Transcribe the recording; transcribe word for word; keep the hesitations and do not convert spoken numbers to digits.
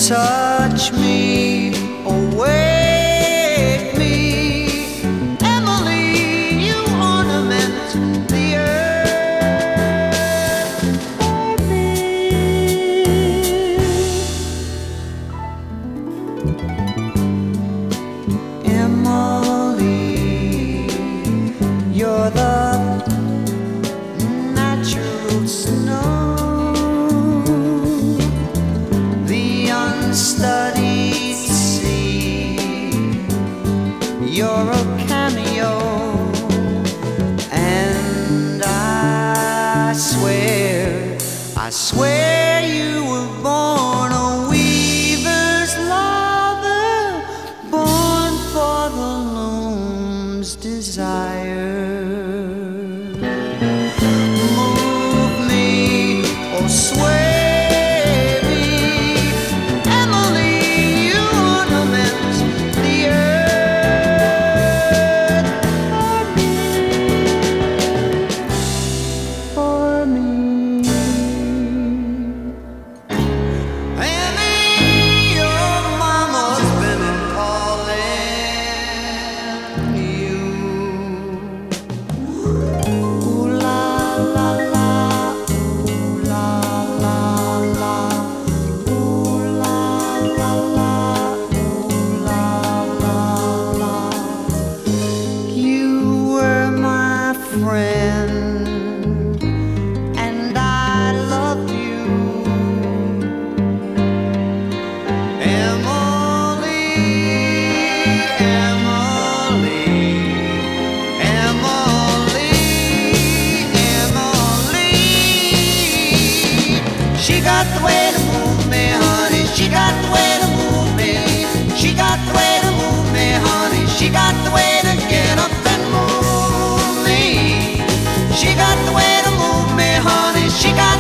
touch me, awake me. Emily, you ornament the earth for me. Emily, you're the natural snow, studied sea. You're a cameo, and I swear, I swear you were born a weaver's lover, born for the loom's desire. Move me, or sway. Friend, and I love you, Emily, Emily, Emily, Emily. She got the way to move me, honey. She got the way to move me. She got the way to move me, honey. She got the way to get up and move. She got the way to move me, honey. She got